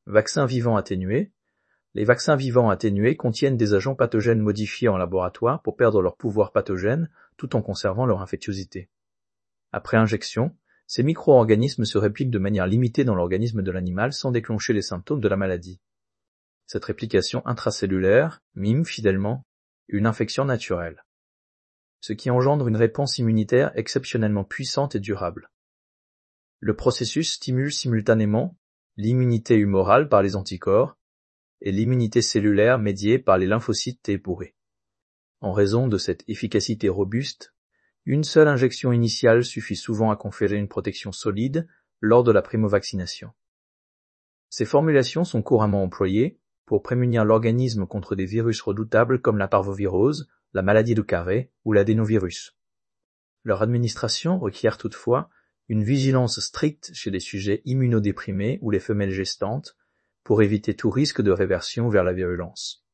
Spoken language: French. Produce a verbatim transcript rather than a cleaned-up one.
Vaccins vivants atténués. Les vaccins vivants atténués contiennent des agents pathogènes modifiés en laboratoire pour perdre leur pouvoir pathogène tout en conservant leur infectiosité. Après injection, ces micro-organismes se répliquent de manière limitée dans l'organisme de l'animal sans déclencher les symptômes de la maladie. Cette réplication intracellulaire mime fidèlement une infection naturelle, ce qui engendre une réponse immunitaire exceptionnellement puissante et durable. Le processus stimule simultanément l'immunité humorale par les anticorps et l'immunité cellulaire médiée par les lymphocytes T bourrés. En raison de cette efficacité robuste, une seule injection initiale suffit souvent à conférer une protection solide lors de la primo-vaccination. Ces formulations sont couramment employées pour prémunir l'organisme contre des virus redoutables comme la parvovirose, la maladie de Carré ou l'adénovirus. Leur administration requiert toutefois une vigilance stricte chez les sujets immunodéprimés ou les femelles gestantes pour éviter tout risque de réversion vers la virulence.